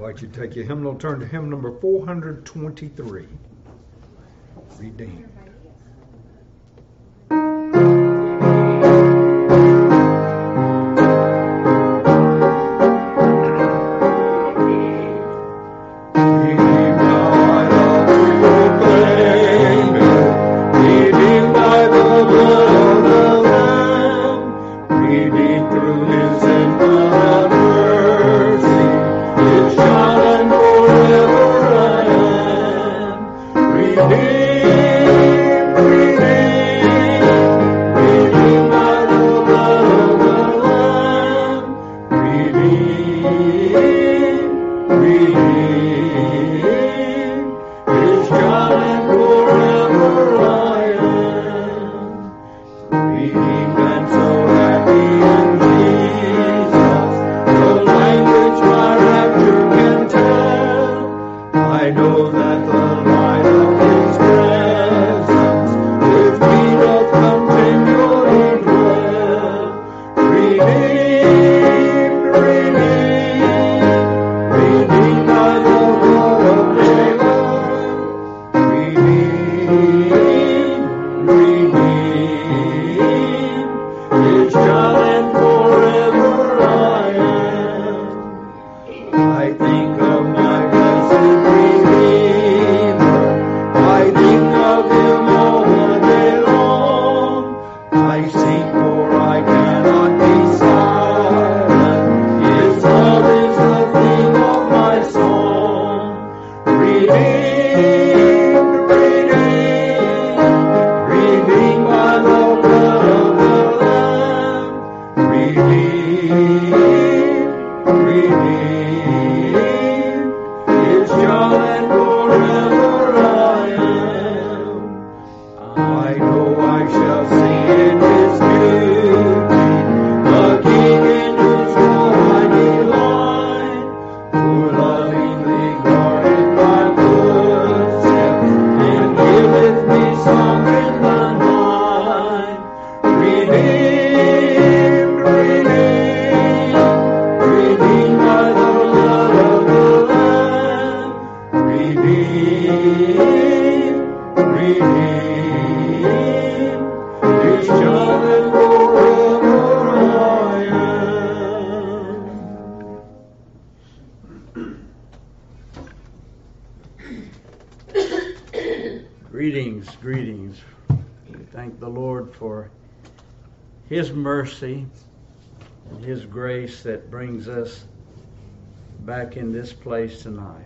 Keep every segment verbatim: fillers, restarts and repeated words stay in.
invite you to take your hymnal, turn to hymn number four hundred twenty-three. Redeemed. Greetings, greetings. We thank the Lord for His mercy and His grace that brings us back in this place tonight.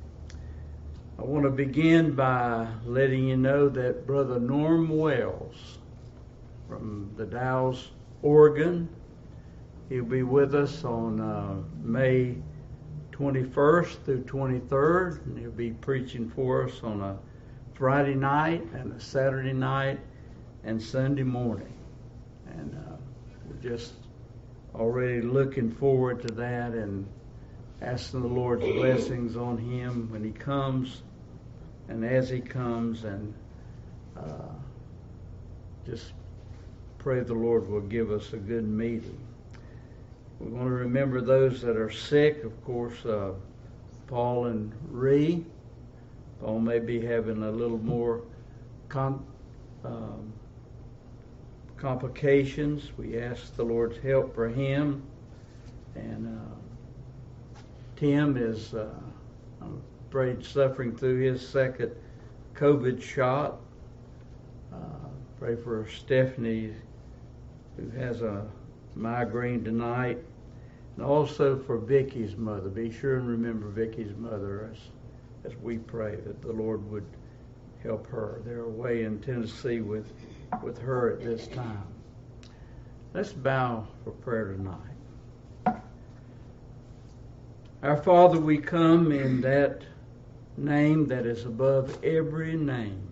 I want to begin by letting you know that Brother Norm Wells from the Dalles, Oregon, he'll be with us on uh, May twenty-first through twenty-third, and he'll be preaching for us on a Friday night and a Saturday night and Sunday morning. And uh, we're just already looking forward to that and asking the Lord's blessings on him when he comes and as he comes, and uh, just pray the Lord will give us a good meeting. We want to remember those that are sick, of course, uh, Paul and Ree. Paul may be having a little more com- um, complications. We ask the Lord's help for him. And uh, Tim is, uh, I'm afraid, suffering through his second COVID shot. Uh, pray for Stephanie, who has a migraine tonight. And also for Vicky's mother. Be sure and remember Vicky's mother as as we pray that the Lord would help her. They're away in Tennessee with, with her at this time. Let's bow for prayer tonight. Our Father, we come in that name that is above every name.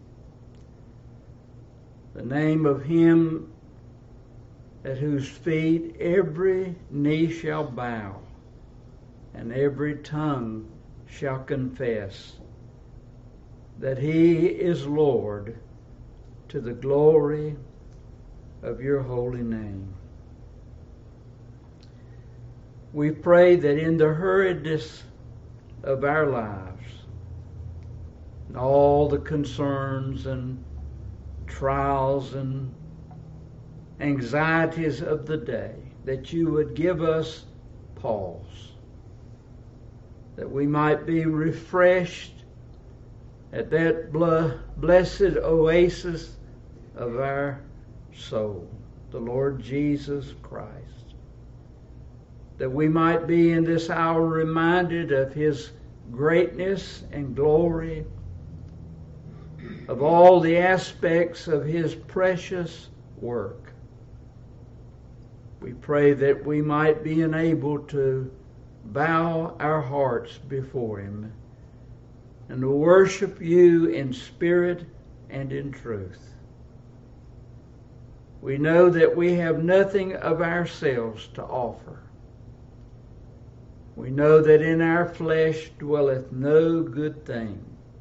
The name of Him at whose feet every knee shall bow and every tongue shall confess that He is Lord, to the glory of your holy name. We pray that in the hurriedness of our lives, and all the concerns and trials and anxieties of the day, that you would give us pause, that we might be refreshed at that blessed oasis of our soul, the Lord Jesus Christ, that we might be in this hour reminded of His greatness and glory, of all the aspects of His precious work. We pray that we might be enabled to bow our hearts before Him and to worship You in spirit and in truth. We know that we have nothing of ourselves to offer. We know that in our flesh dwelleth no good thing.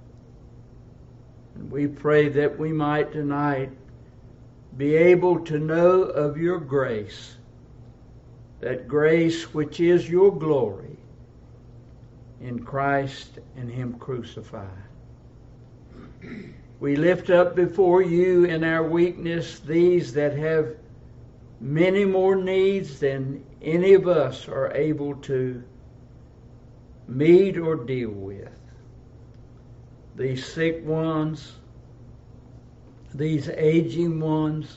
And we pray that we might tonight be able to know of Your grace, that grace which is Your glory in Christ and Him crucified. We lift up before You in our weakness these that have many more needs than any of us are able to meet or deal with. These sick ones, these aging ones,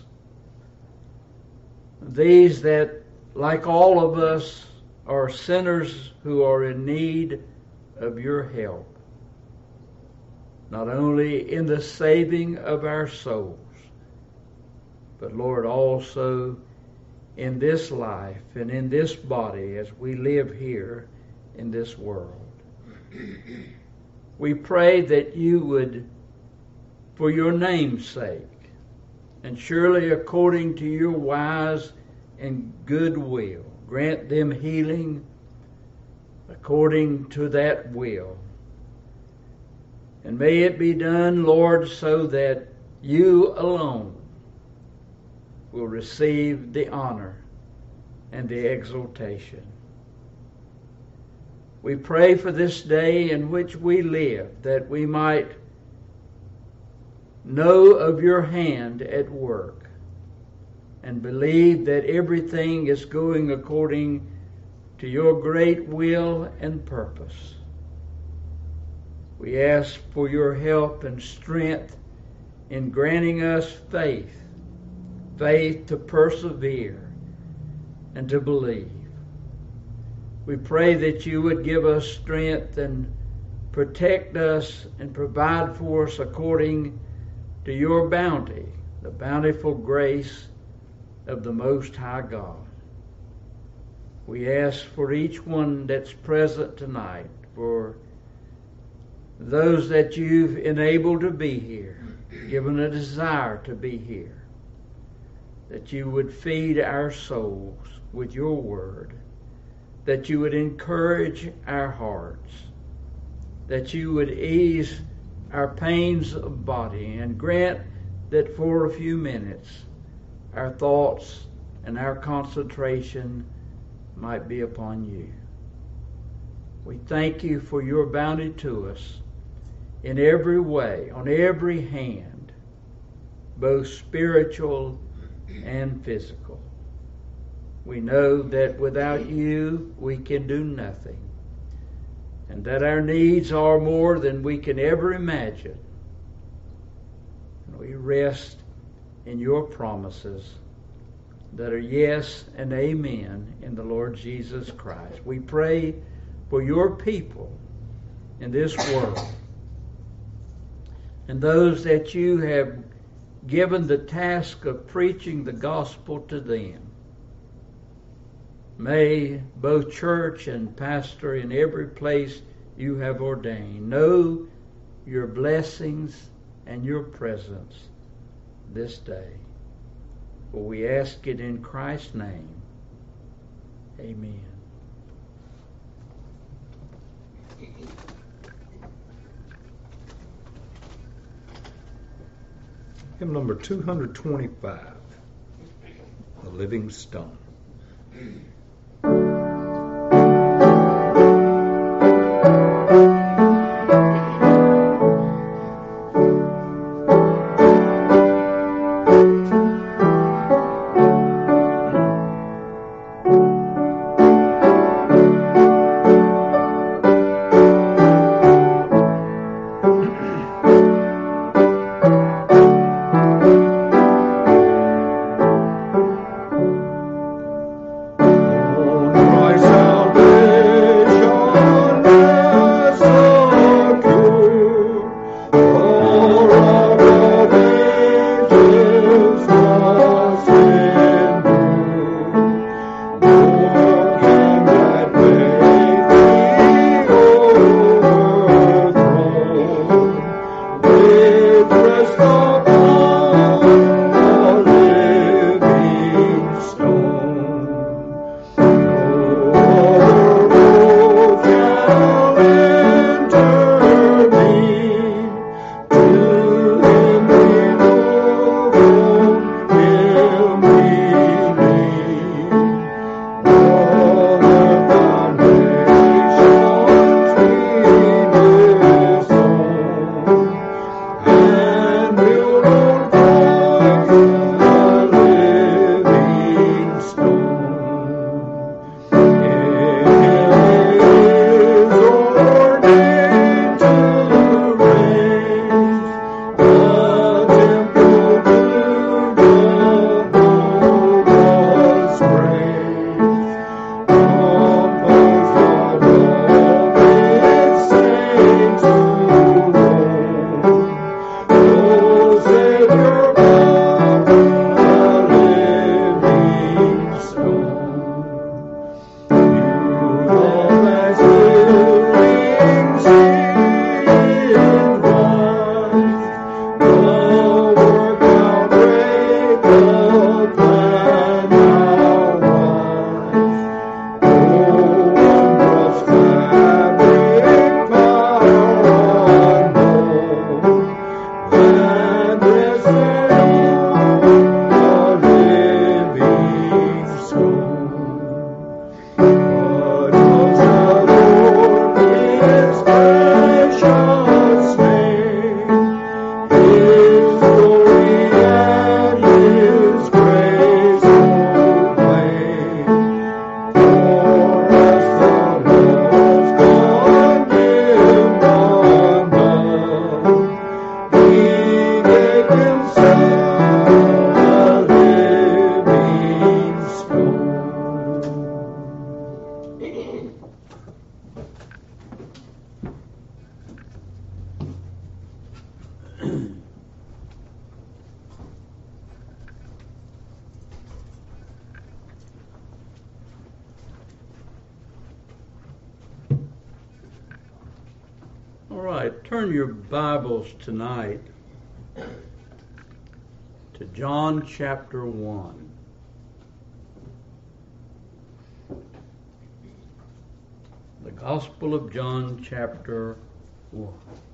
these that, like all of us, are sinners who are in need of Your help, not only in the saving of our souls, but Lord, also in this life and in this body as we live here in this world. We pray that You would, for Your name's sake, and surely according to Your wise and good will, grant them healing according to that will. And may it be done, Lord, so that You alone will receive the honor and the exaltation. We pray for this day in which we live, that we might know of Your hand at work and believe that everything is going according to Your great will and purpose. We ask for Your help and strength in granting us faith, faith to persevere and to believe. We pray that You would give us strength and protect us and provide for us according to Your bounty, the bountiful grace of the Most High God. We ask for each one that's present tonight, for those that You've enabled to be here, given a desire to be here, that You would feed our souls with Your word, that You would encourage our hearts, that You would ease our pains of body, and grant that for a few minutes our thoughts and our concentration might be upon You. We thank You for Your bounty to us in every way, on every hand, both spiritual and physical. We know that without You we can do nothing, and that our needs are more than we can ever imagine. And we rest in Your promises that are yes and amen in the Lord Jesus Christ. We pray for Your people in this world, and those that You have given the task of preaching the gospel to them. May both church and pastor in every place You have ordained know Your blessings and Your presence this day. For we ask it in Christ's name. Amen. Hymn number two twenty-five, The Living Stone. All right, turn your Bibles tonight to John chapter one. The Gospel of John chapter one.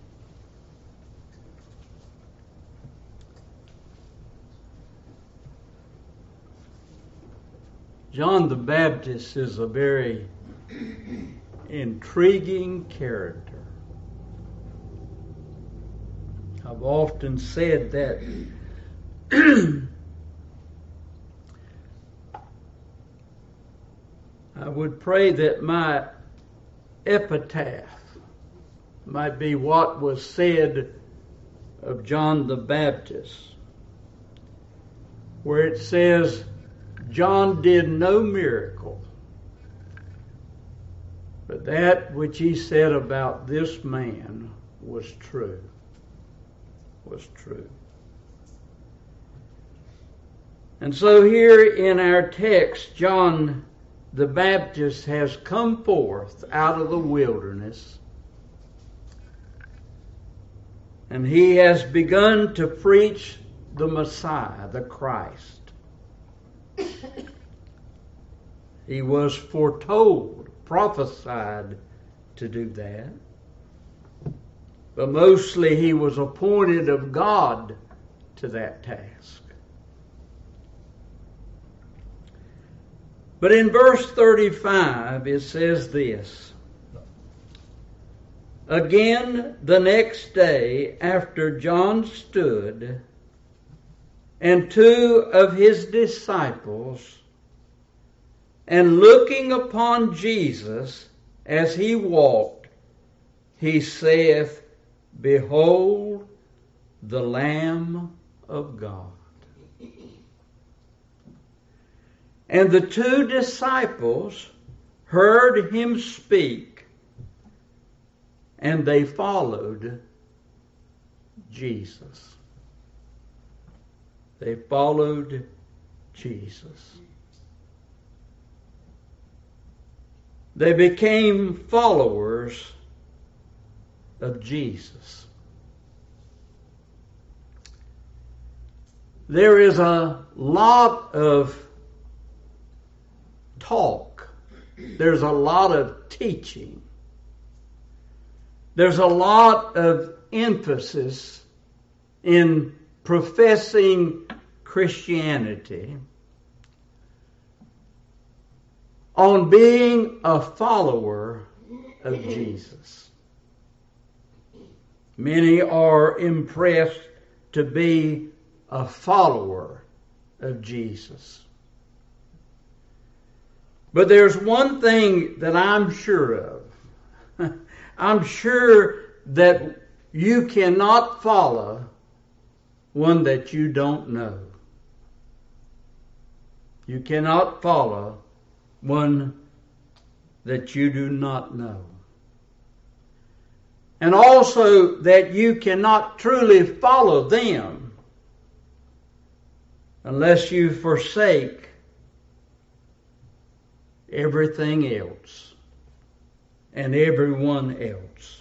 John the Baptist is a very intriguing character. I've often said that I would pray that my epitaph might be what was said of John the Baptist, where it says, John did no miracle, but that which he said about this man was true. was true. And so here in our text, John the Baptist has come forth out of the wilderness, and he has begun to preach the Messiah, the Christ. He was foretold, prophesied to do that. But mostly he was appointed of God to that task. But in verse thirty-five it says this, Again the next day after John stood, and two of his disciples, and looking upon Jesus as he walked, he saith, Behold the Lamb of God. And the two disciples heard him speak, and they followed Jesus. They followed Jesus. They became followers of Jesus. There is a lot of talk. There's a lot of teaching. There's a lot of emphasis in professing Christianity on being a follower of Jesus. Many are impressed to be a follower of Jesus. But there's one thing that I'm sure of. I'm sure that you cannot follow one that you don't know. You cannot follow one that you do not know. And also that you cannot truly follow them unless you forsake everything else and everyone else.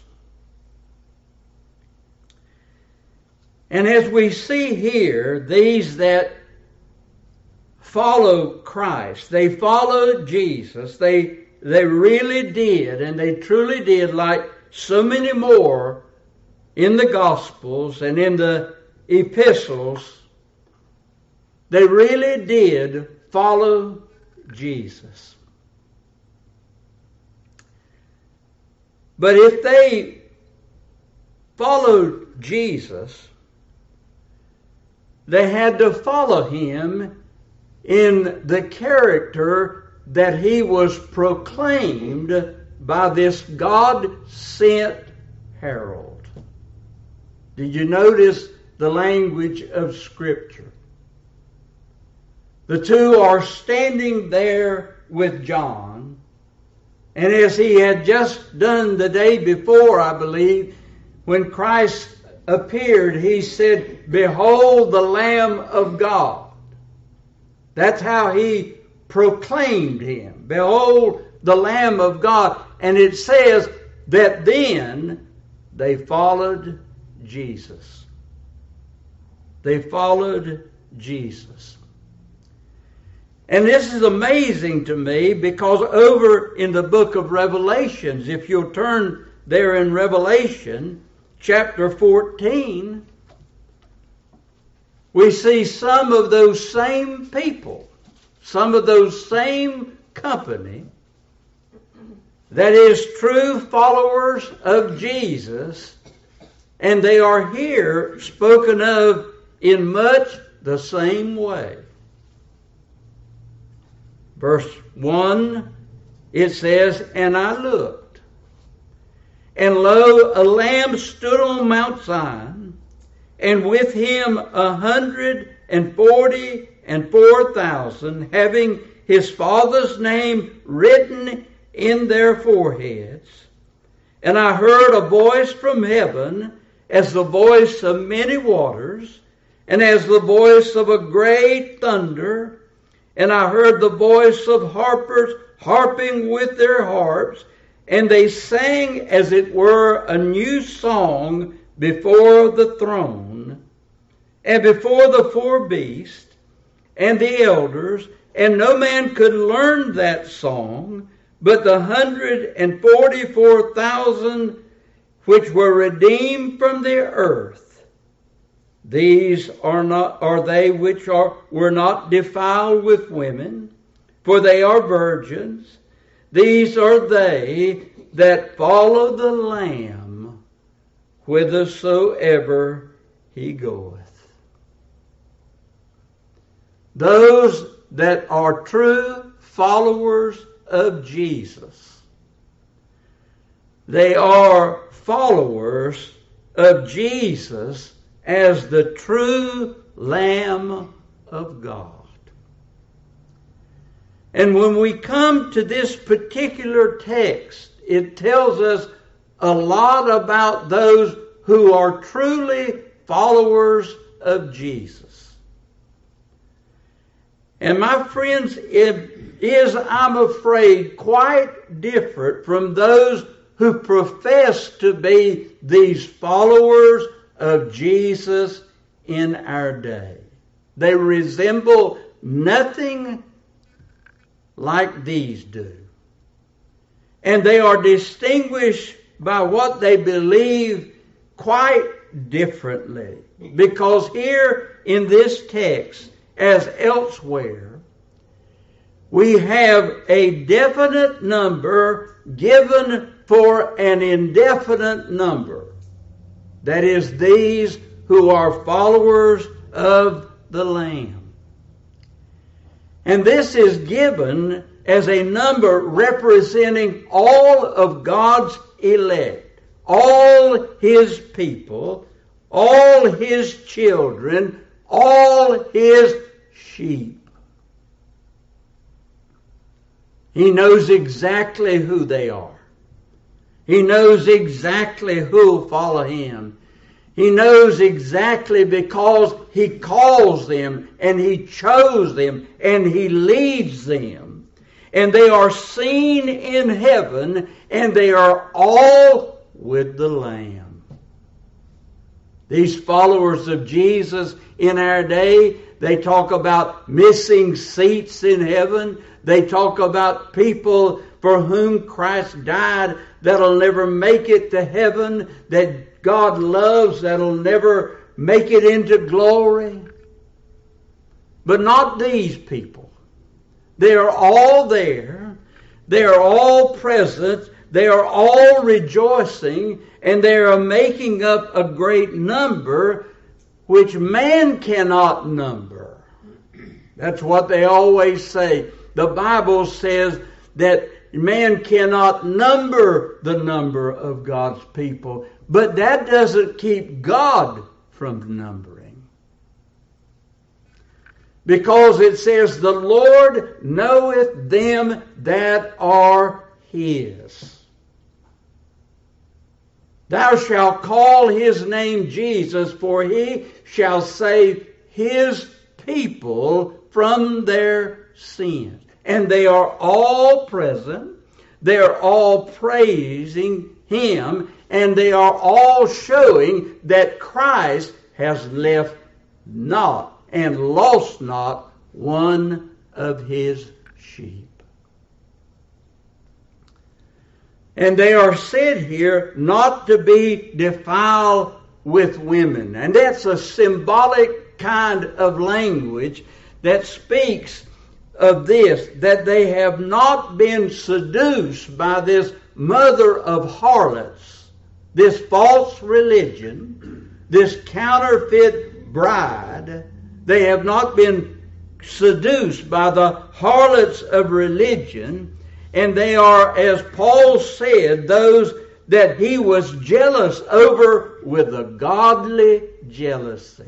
And as we see here, these that follow Christ, they followed Jesus, they, they really did, and they truly did, like so many more in the Gospels and in the epistles, they really did follow Jesus. But if they followed Jesus, they had to follow him in the character that he was proclaimed by this God-sent herald. Did you notice the language of Scripture? The two are standing there with John, And as he had just done the day before, I believe, when Christ appeared, he said, "Behold the Lamb of God." That's how he proclaimed him. Behold the Lamb of God. And it says that then they followed Jesus. They followed Jesus. And this is amazing to me because over in the book of Revelations, if you'll turn there in Revelation chapter fourteen, we see some of those same people, some of those same company, that is true followers of Jesus, and they are here spoken of in much the same way. Verse one, it says, "And I looked, and lo, a Lamb stood on Mount Zion, and with him a hundred and forty and four thousand, having his Father's name written in their foreheads. And I heard a voice from heaven, as the voice of many waters, and as the voice of a great thunder. And I heard the voice of harpers harping with their harps, and they sang as it were a new song before the throne, and before the four beasts, and the elders, and no man could learn that song, but the hundred and forty-four thousand which were redeemed from the earth. These are not are they which are were not defiled with women, for they are virgins. These are they that follow the Lamb whithersoever he goeth. Those that are true followers of Jesus, they are followers of Jesus as the true Lamb of God. And when we come to this particular text, it tells us a lot about those who are truly followers of Jesus. And my friends, it is, I'm afraid, quite different from those who profess to be these followers of Jesus in our day. They resemble nothing like these do. And they are distinguished by what they believe quite differently. Because here in this text, as elsewhere, we have a definite number given for an indefinite number. That is, these who are followers of the Lamb. And this is given as a number representing all of God's elect, all His people, all His children, all His sheep. He knows exactly who they are. He knows exactly who will follow Him. He knows exactly because He calls them and He chose them and He leads them. And they are seen in heaven and they are all with the Lamb. These followers of Jesus in our day, they talk about missing seats in heaven. They talk about people for whom Christ died that'll never make it to heaven, that God loves that'll never make it into glory. But not these people. They are all there. They are all present. They are all rejoicing, and they are making up a great number which man cannot number. That's what they always say. The Bible says that man cannot number the number of God's people, but that doesn't keep God from numbering. Because it says, the Lord knoweth them that are his. Thou shalt call his name Jesus, for he shall save his people from their sins. And they are all present. They are all praising him. And they are all showing that Christ has left not and lost not one of his sheep. And they are said here not to be defiled with women. And that's a symbolic kind of language that speaks of this, that they have not been seduced by this mother of harlots, this false religion, this counterfeit bride. They have not been seduced by the harlots of religion, and they are, as Paul said, those that he was jealous over with a godly jealousy.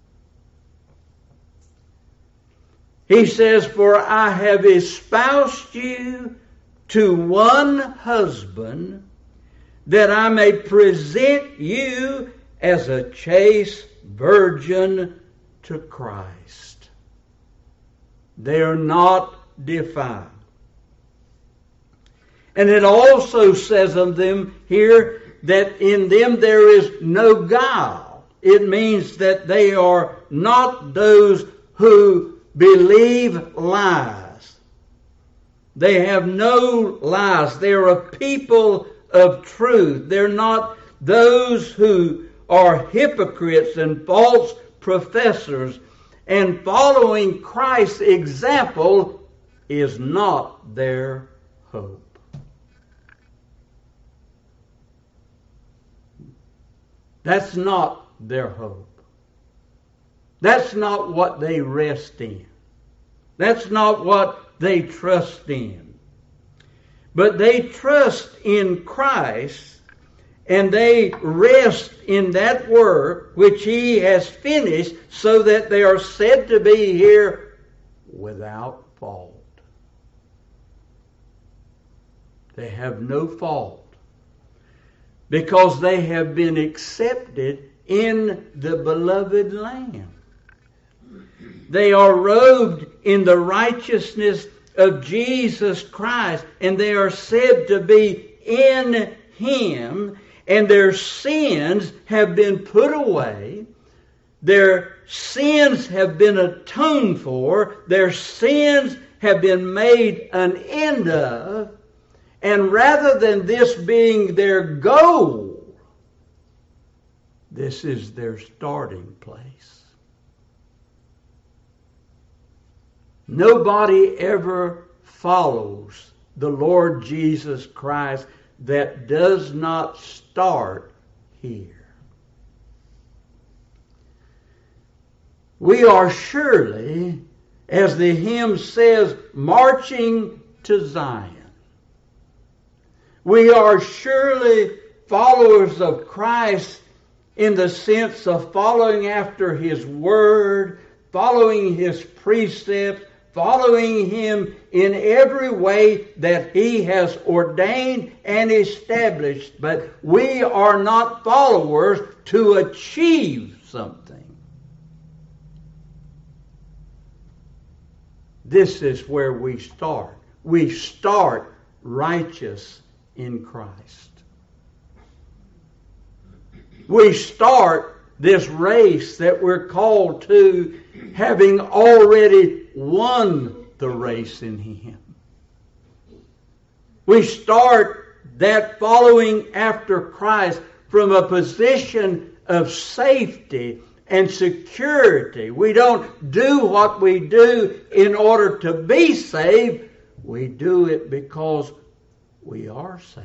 He says, for I have espoused you to one husband, that I may present you as a chaste virgin to Christ. They are not defiled. And it also says of them here that in them there is no guile. It means that they are not those who believe lies. They have no lies. They're a people of truth. They're not those who are hypocrites and false professors. And following Christ's example is not their hope. That's not their hope. That's not what they rest in. That's not what they trust in. But they trust in Christ, and they rest in that work which he has finished, so that they are said to be here without fault. They have no fault, because they have been accepted in the beloved Lamb. They are robed in the righteousness of Jesus Christ, and they are said to be in him, and their sins have been put away. Their sins have been atoned for. Their sins have been made an end of. And rather than this being their goal, this is their starting place. Nobody ever follows the Lord Jesus Christ that does not start here. We are surely, as the hymn says, marching to Zion. We are surely followers of Christ in the sense of following after his word, following his precepts, following him in every way that he has ordained and established. But we are not followers to achieve something. This is where we start. We start righteous in Christ. We start this race that we're called to, having already won the race in him. We start that following after Christ from a position of safety and security. We don't do what we do in order to be saved. We do it because we are saved.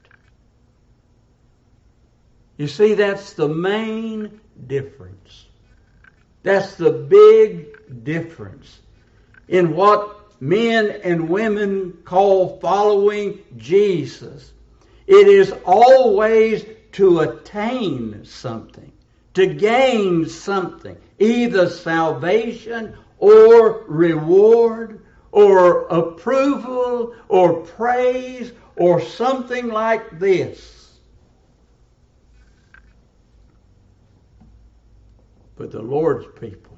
You see, that's the main difference. That's the big difference in what men and women call following Jesus. It is always to attain something, to gain something, either salvation or reward or approval or praise or something like this. But the Lord's people,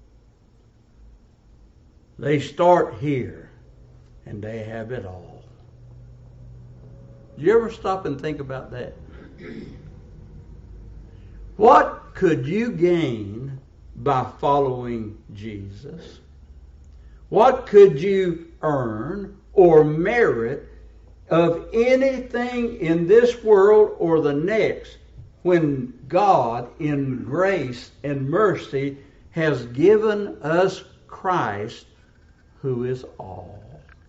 they start here and they have it all. Do you ever stop and think about that? What could you gain by following Jesus? What could you earn or merit of anything in this world or the next when God, in grace and mercy, has given us Christ, who is all?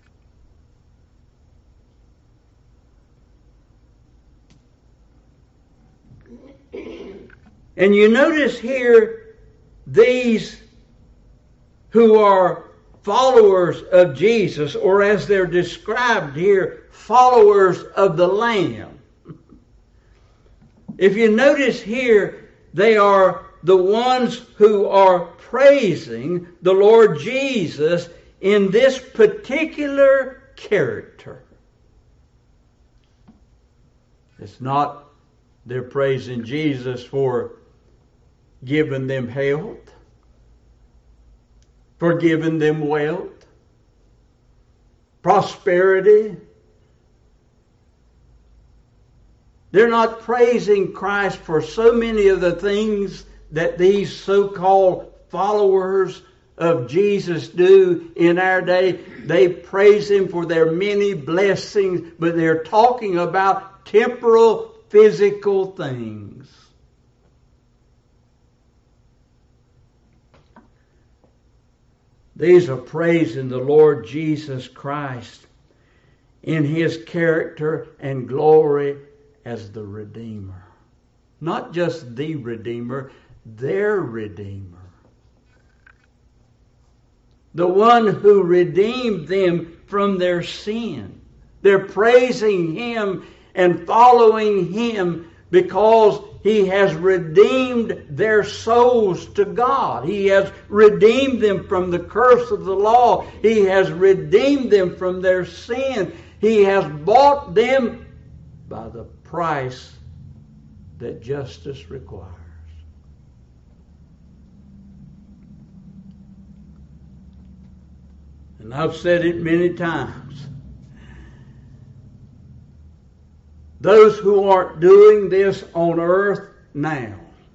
And you notice here, these who are followers of Jesus, or as they're described here, followers of the Lamb. If you notice here, they are the ones who are praising the Lord Jesus in this particular character. It's not they're praising Jesus for giving them health, for giving them wealth, prosperity. They're not praising Christ for so many of the things that these so-called followers of Jesus do in our day. They praise Him for their many blessings, but they're talking about temporal, physical things. These are praising the Lord Jesus Christ in His character and glory as the Redeemer. Not just the Redeemer, their Redeemer. The one who redeemed them from their sin. They're praising Him and following Him because He has redeemed their souls to God. He has redeemed them from the curse of the law. He has redeemed them from their sin. He has bought them by the price that justice requires. And I've said it many times. Those who aren't doing this on earth now,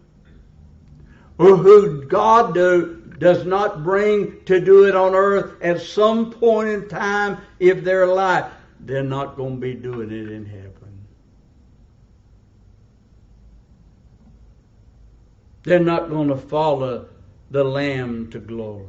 or who God do, does not bring to do it on earth at some point in time if they're alive, they're not going to be doing it in heaven. They're not going to follow the Lamb to glory.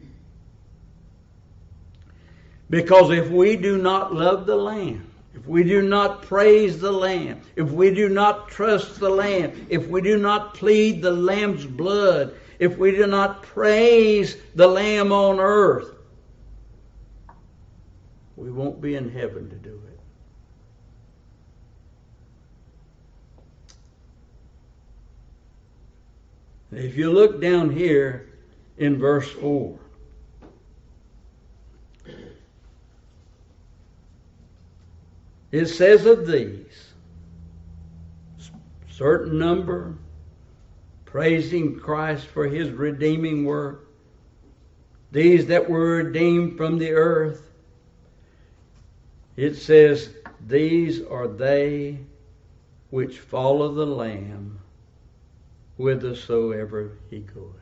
Because if we do not love the Lamb, if we do not praise the Lamb, if we do not trust the Lamb, if we do not plead the Lamb's blood, if we do not praise the Lamb on earth, we won't be in heaven to do it. And if you look down here in verse four, it says of these, certain number, praising Christ for His redeeming work, these that were redeemed from the earth, it says, these are they which follow the Lamb whithersoever He goeth.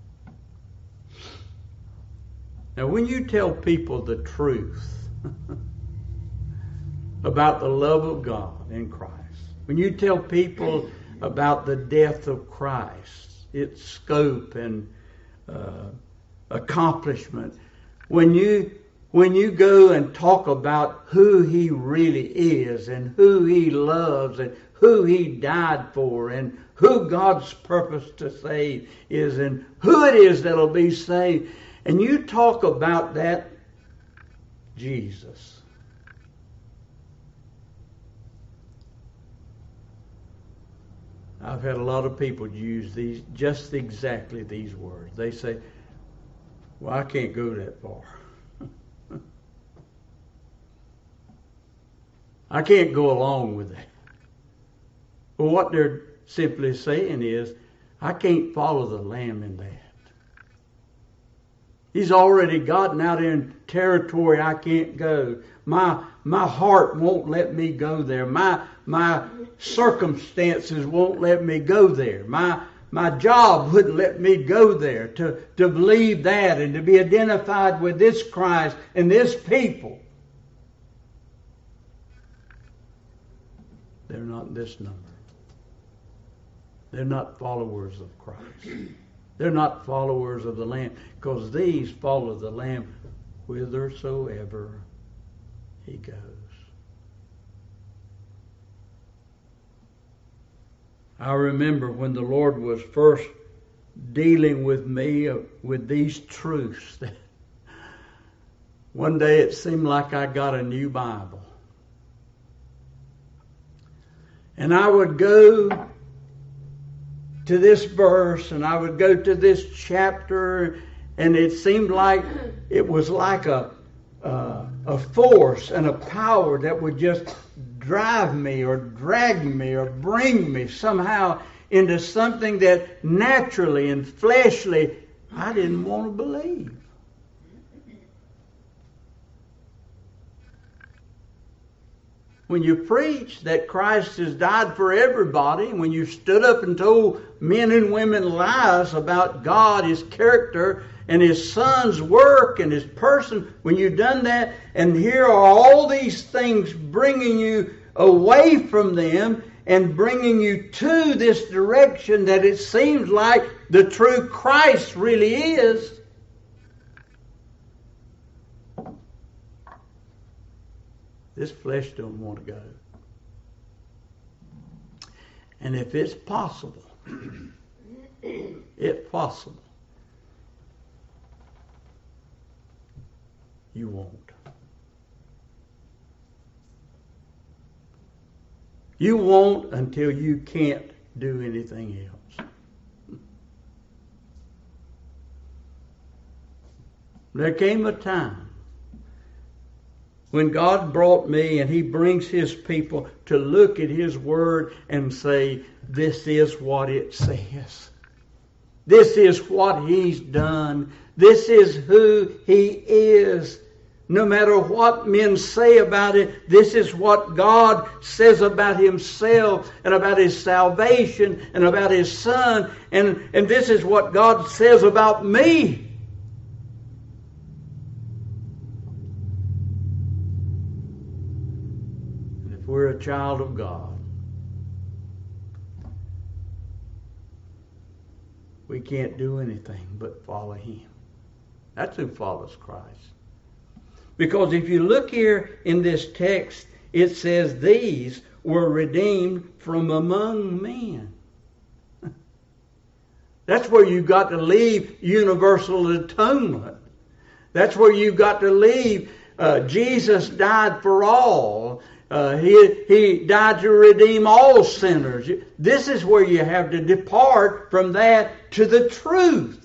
Now when you tell people the truth about the love of God in Christ, when you tell people about the death of Christ, its scope and uh, accomplishment, when you when you go and talk about who He really is and who He loves and who He died for and who God's purpose to save is and who it is that'll be saved, and you talk about that Jesus, I've had a lot of people use these, just exactly these words. They say, well, I can't go that far. I can't go along with that. Well, what they're simply saying is, I can't follow the Lamb in that. He's already gotten out in territory I can't go. My my heart won't let me go there. My my circumstances won't let me go there. My my job wouldn't let me go there to, to believe that and to be identified with this Christ and this people. They're not this number. They're not followers of Christ. They're not followers of the Lamb, because these follow the Lamb whithersoever he goes. I remember when the Lord was first dealing with me with these truths. One day it seemed like I got a new Bible. And I would go to this verse, and I would go to this chapter, and it seemed like it was like a uh, a force and a power that would just drive me or drag me or bring me somehow into something that naturally and fleshly I didn't want to believe. When you preach that Christ has died for everybody, when you stood up and told men and women lies about God, His character, and His Son's work and His person, when you've done that, and here are all these things bringing you away from them and bringing you to this direction that it seems like the true Christ really is, this flesh don't want to go. And if it's possible, if possible, you won't. You won't until you can't do anything else. There came a time when God brought me, and He brings His people to look at His Word and say, this is what it says. This is what He's done. This is who He is. No matter what men say about it, this is what God says about Himself and about His salvation and about His Son. And, and this is what God says about me. We're a child of God. We can't do anything but follow Him. That's who follows Christ. Because if you look here in this text, it says these were redeemed from among men. That's where you got to leave universal atonement. That's where you got to leave uh, Jesus died for all. Uh, he, he died to redeem all sinners. This is where you have to depart from that to the truth.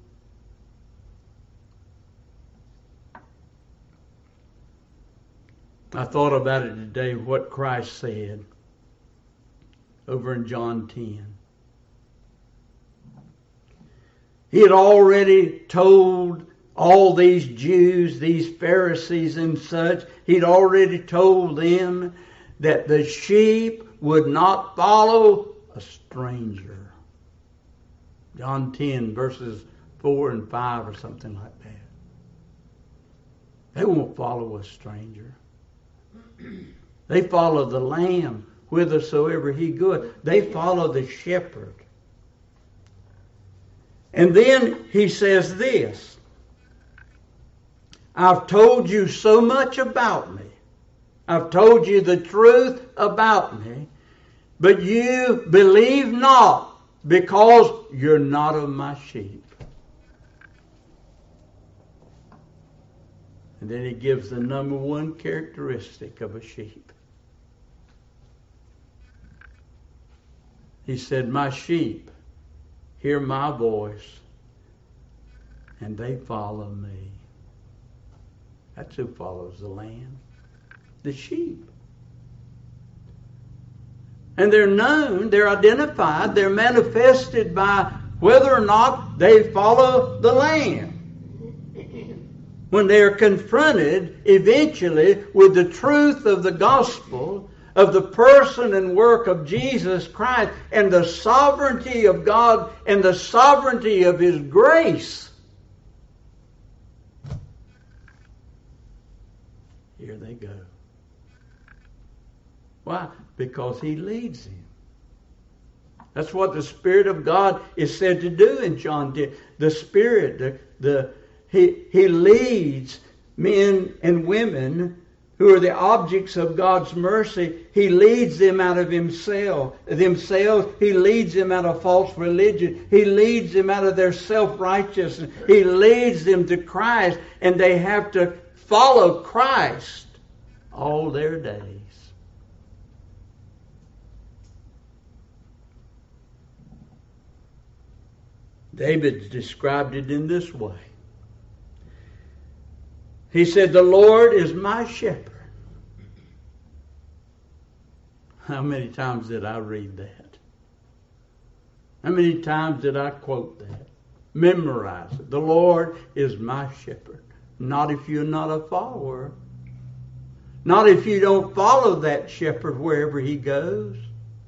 I thought about it today, what Christ said over in John ten. He had already told all these Jews, these Pharisees and such, He'd already told them that the sheep would not follow a stranger. John ten, verses four and five or something like that. They won't follow a stranger. They follow the Lamb whithersoever He goeth. They follow the shepherd. And then He says this, I've told you so much about me. I've told you the truth about me, but you believe not because you're not of my sheep. And then He gives the number one characteristic of a sheep. He said, my sheep hear my voice and they follow me. That's who follows the Lamb. The sheep. And they're known, they're identified, they're manifested by whether or not they follow the Lamb. When they are confronted eventually with the truth of the gospel, of the person and work of Jesus Christ, and the sovereignty of God and the sovereignty of His grace, here they go. Why? Because He leads them. That's what the Spirit of God is said to do in John ten. The Spirit, the, the He, He leads men and women who are the objects of God's mercy. He leads them out of himself, themselves. He leads them out of false religion. He leads them out of their self-righteousness. He leads them to Christ, and they have to follow Christ all their days. David described it in this way. He said, "The Lord is my shepherd." How many times did I read that? How many times did I quote that? Memorize it. The Lord is my shepherd. Not if you're not a follower. Not if you don't follow that shepherd wherever he goes.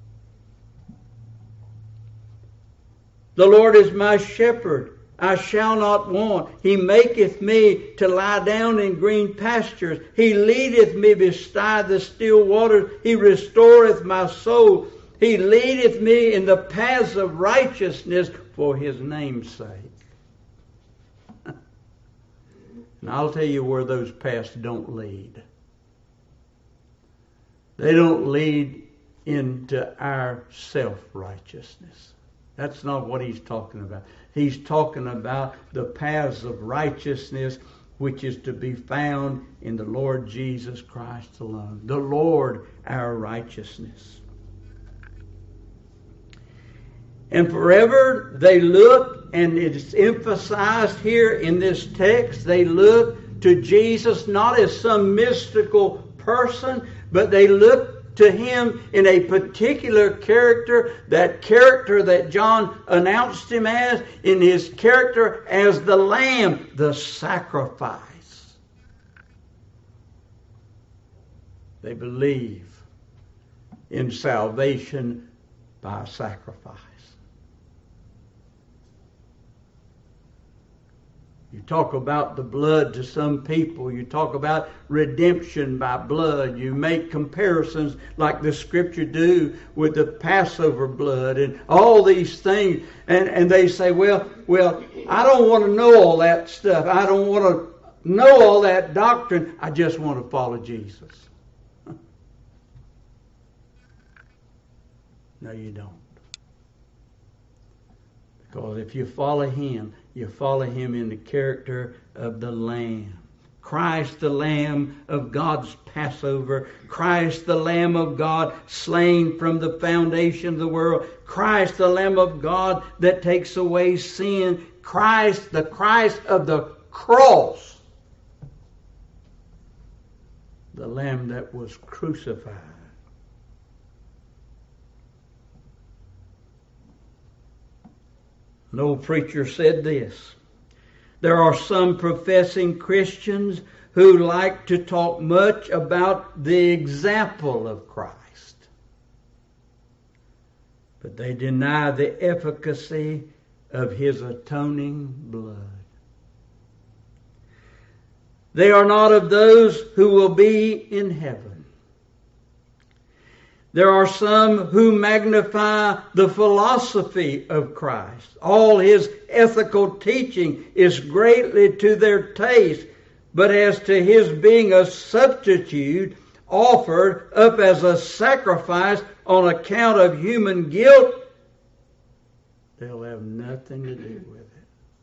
The Lord is my shepherd. I shall not want. He maketh me to lie down in green pastures. He leadeth me beside the still waters. He restoreth my soul. He leadeth me in the paths of righteousness for His name's sake. And I'll tell you where those paths don't lead. They don't lead into our self-righteousness. That's not what he's talking about. He's talking about the paths of righteousness which is to be found in the Lord Jesus Christ alone. The Lord, our righteousness. And forever they look, and it's emphasized here in this text, they look to Jesus not as some mystical person, but they look to Him in a particular character, that character that John announced Him as, in His character as the Lamb, the sacrifice. They believe in salvation by sacrifice. You talk about the blood to some people. You talk about redemption by blood. You make comparisons like the Scripture do with the Passover blood and all these things. And, and they say, well, well, I don't want to know all that stuff. I don't want to know all that doctrine. I just want to follow Jesus. No, you don't. Because if you follow Him, you follow Him in the character of the Lamb. Christ the Lamb of God's Passover. Christ the Lamb of God slain from the foundation of the world. Christ the Lamb of God that takes away sin. Christ, the Christ of the cross. The Lamb that was crucified. An old preacher said this: there are some professing Christians who like to talk much about the example of Christ, but they deny the efficacy of His atoning blood. They are not of those who will be in heaven. There are some who magnify the philosophy of Christ. All His ethical teaching is greatly to their taste, but as to His being a substitute offered up as a sacrifice on account of human guilt, they'll have nothing to do with it.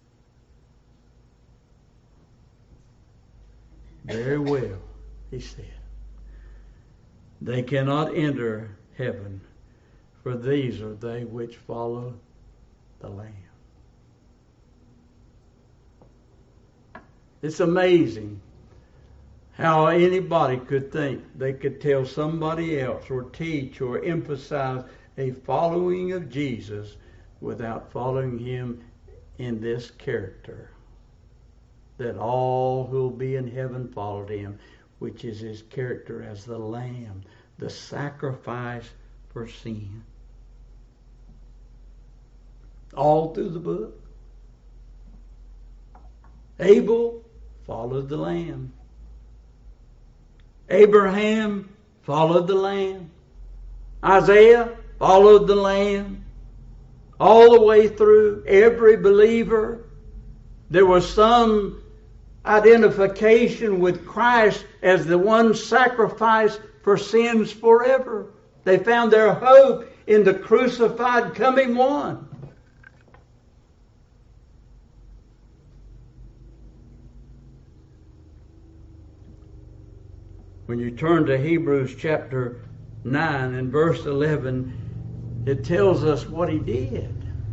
Very well, he said. They cannot enter heaven, for these are they which follow the Lamb. It's amazing how anybody could think they could tell somebody else or teach or emphasize a following of Jesus without following him in this character. That all who will be in heaven followed him, which is his character as the Lamb, the sacrifice for sin. All through the book. Abel followed the Lamb. Abraham followed the Lamb. Isaiah followed the Lamb. All the way through, every believer, there was some identification with Christ as the one sacrifice for sins forever. They found their hope in the crucified coming one. When you turn to Hebrews chapter nine and verse eleven, it tells us what he did.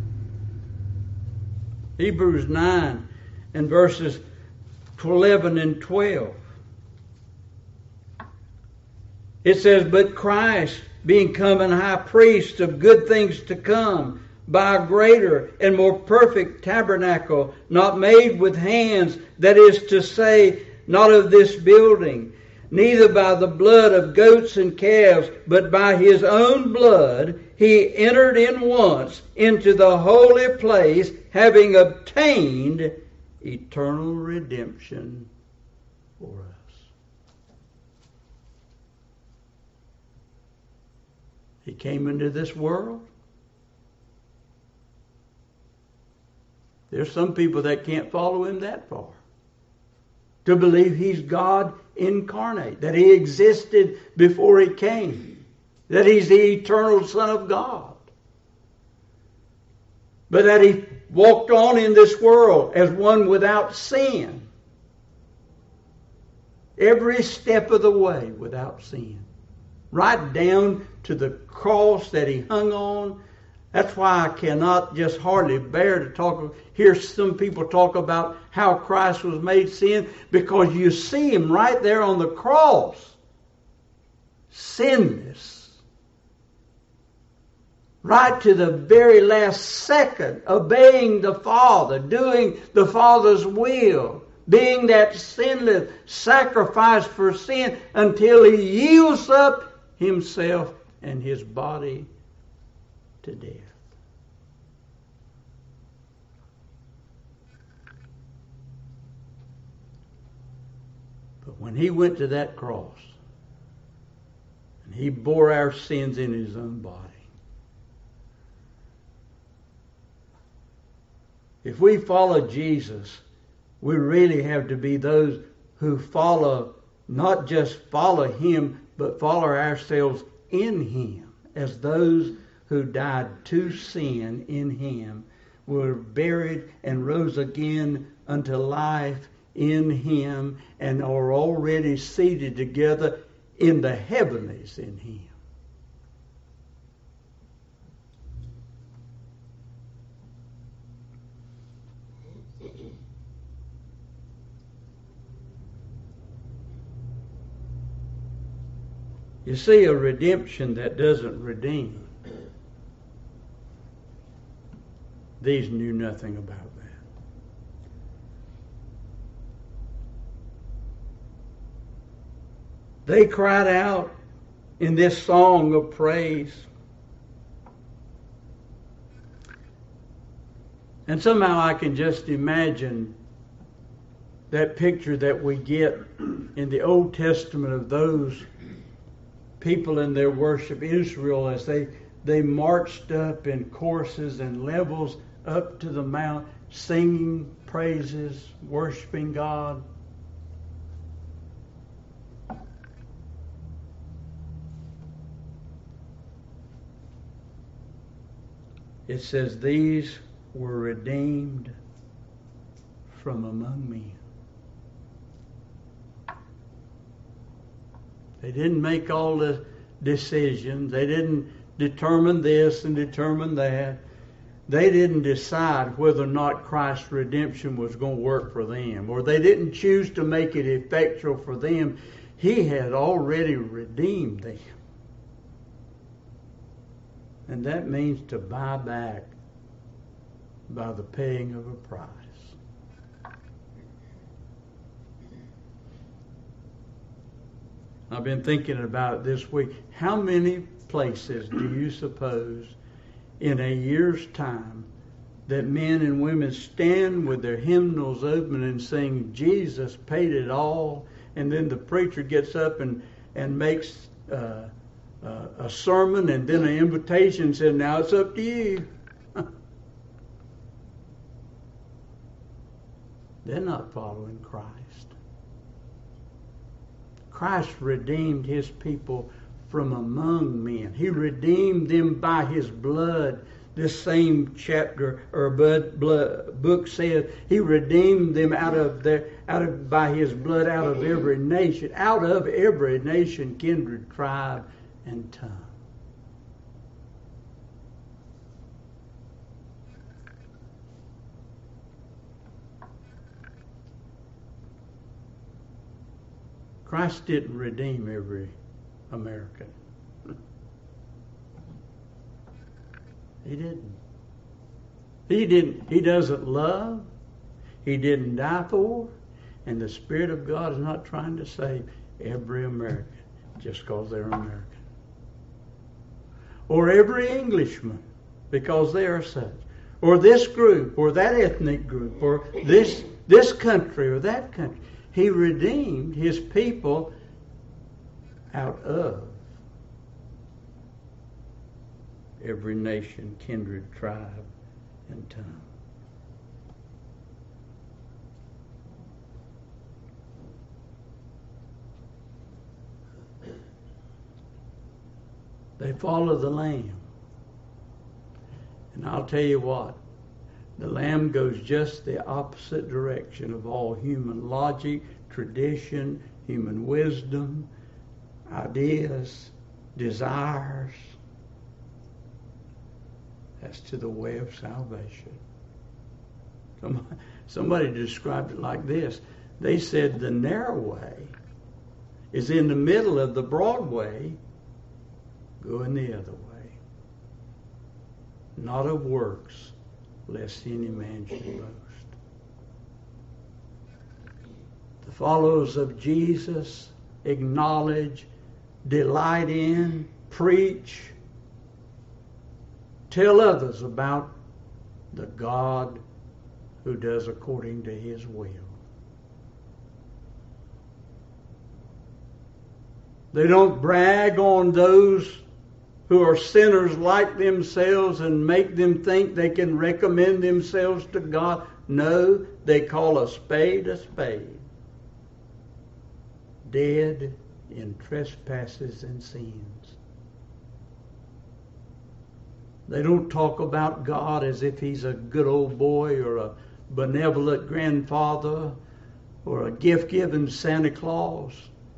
Hebrews nine and verses eleven and twelve. It says, "But Christ, being come an high priest of good things to come, by a greater and more perfect tabernacle, not made with hands, that is to say, not of this building, neither by the blood of goats and calves, but by his own blood, he entered in once into the holy place, having obtained eternal redemption for us." He came into this world. There's some people that can't follow him that far. To believe he's God incarnate, that he existed before he came, that he's the eternal Son of God, but that he walked on in this world as one without sin, every step of the way without sin, right down to the cross that he hung on. That's why I cannot just hardly bear to talk, hear some people talk about how Christ was made sin, because you see him right there on the cross, sinless, right to the very last second, obeying the Father, doing the Father's will, being that sinless sacrifice for sin until he yields up himself and his body to death. But when he went to that cross and he bore our sins in his own body, if we follow Jesus, we really have to be those who follow, not just follow him, but follow ourselves in him, as those who died to sin in him, were buried and rose again unto life in him, and are already seated together in the heavenlies in him. You see, a redemption that doesn't redeem, these knew nothing about that. They cried out in this song of praise. And somehow I can just imagine that picture that we get in the Old Testament of those people in their worship, Israel, as they, they marched up in courses and levels up to the mount, singing praises, worshiping God. It says, "These were redeemed from among men." They didn't make all the decisions. They didn't determine this and determine that. They didn't decide whether or not Christ's redemption was going to work for them, or they didn't choose to make it effectual for them. He had already redeemed them. And that means to buy back by the paying of a price. I've been thinking about it this week. How many places do you suppose in a year's time that men and women stand with their hymnals open and sing, Jesus paid it all, and then the preacher gets up and, and makes uh, uh, a sermon and then an invitation and says, now it's up to you. They're not following Christ. Christ redeemed his people from among men. He redeemed them by his blood. This same chapter or book says he redeemed them out of their out of by his blood out of every nation, out of every nation, kindred, tribe, and tongue. Christ didn't redeem every American. He didn't. He didn't. He doesn't love. He didn't die for. And the Spirit of God is not trying to save every American just because they're American. Or every Englishman because they are such. Or this group, or that ethnic group, or this this country, or that country. He redeemed his people out of every nation, kindred, tribe, and tongue. They follow the Lamb. And I'll tell you what, the Lamb goes just the opposite direction of all human logic, tradition, human wisdom, ideas, desires, as to the way of salvation. Somebody, somebody described it like this. They said the narrow way is in the middle of the broad way, going the other way. Not of works, lest any man should boast. The followers of Jesus acknowledge, delight in, preach, tell others about the God who does according to his will. They don't brag on those who are sinners like themselves and make them think they can recommend themselves to God. No, they call a spade a spade. Dead in trespasses and sins. They don't talk about God as if he's a good old boy or a benevolent grandfather or a gift-giving Santa Claus.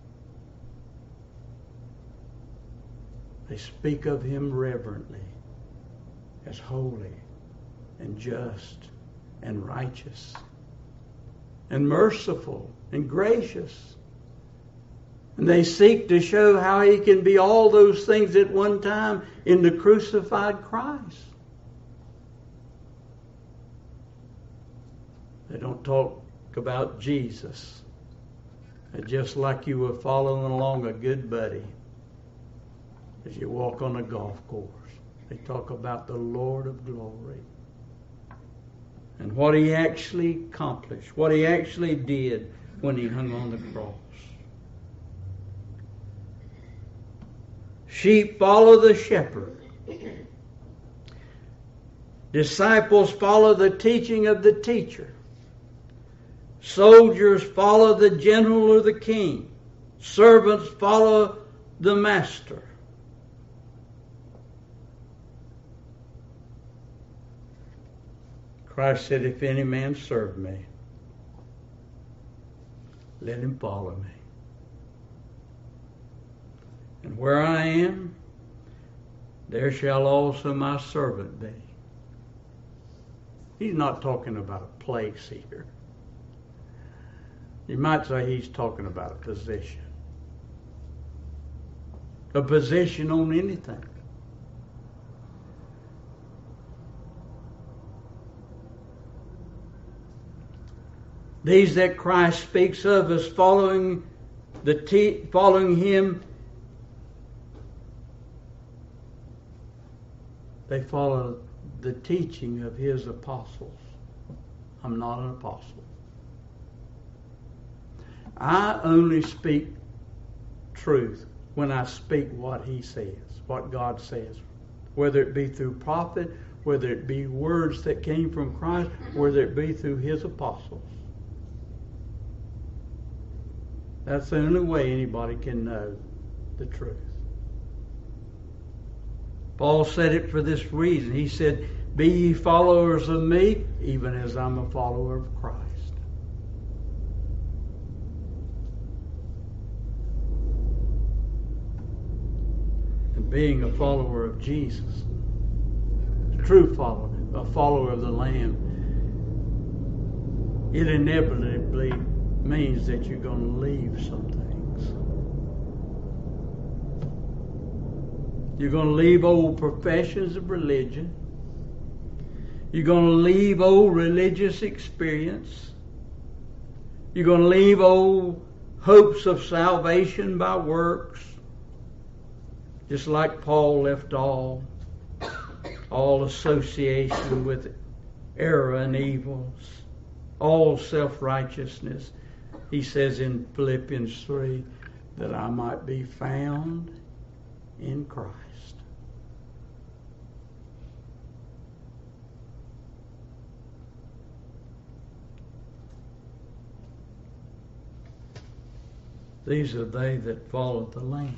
They speak of him reverently as holy and just and righteous and merciful and gracious. And they seek to show how he can be all those things at one time in the crucified Christ. They don't talk about Jesus just like you were following along a good buddy as you walk on a golf course. They talk about the Lord of glory and what he actually accomplished, what he actually did when he hung on the cross. Sheep follow the shepherd. Disciples follow the teaching of the teacher. Soldiers follow the general or the king. Servants follow the master. Christ said, if any man serve me, let him follow me. And where I am, there shall also my servant be. He's not talking about a place here. You might say he's talking about a position. A position on anything. These that Christ speaks of as following the te- following him, they follow the teaching of his apostles. I'm not an apostle. I only speak truth when I speak what he says, what God says, whether it be through prophet, whether it be words that came from Christ, whether it be through his apostles. That's the only way anybody can know the truth. Paul said it for this reason. He said, "Be ye followers of me, even as I'm a follower of Christ." And being a follower of Jesus, a true follower, a follower of the Lamb, it inevitably means that you're going to leave some things. You're going to leave old professions of religion. You're going to leave old religious experience. You're going to leave old hopes of salvation by works. Just like Paul left all, all association with error and evils, all self-righteousness. He says in Philippians three that I might be found in Christ. These are they that follow the Lamb.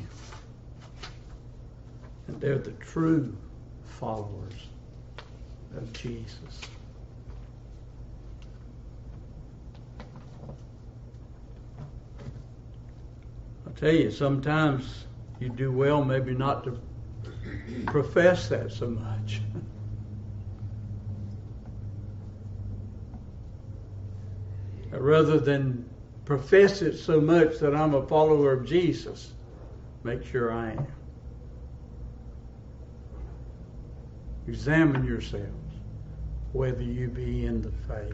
And they're the true followers of Jesus. I'll tell you, sometimes you do well maybe not to profess that so much. Rather than profess it so much that I'm a follower of Jesus, make sure I am. Examine yourselves whether you be in the faith.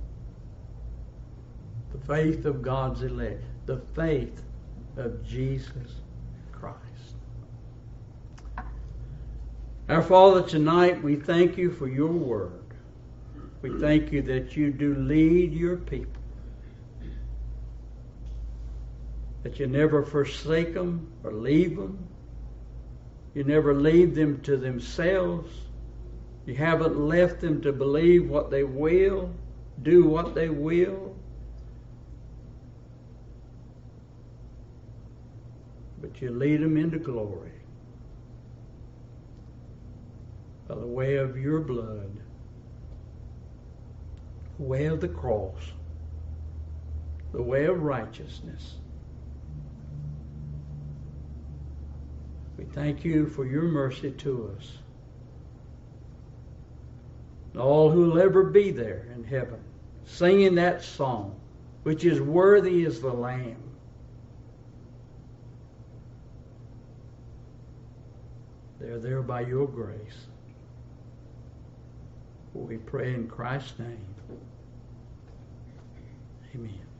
The faith of God's elect. The faith of Jesus Christ. Our Father, tonight we thank you for your word. We thank you that you do lead your people. That you never forsake them or leave them. You never leave them to themselves. You haven't left them to believe what they will, do what they will. But you lead them into glory by the way of your blood, the way of the cross, the way of righteousness. We thank you for your mercy to us. All who will ever be there in heaven, singing that song, which is worthy as the Lamb. They're there by your grace. We pray in Christ's name. Amen.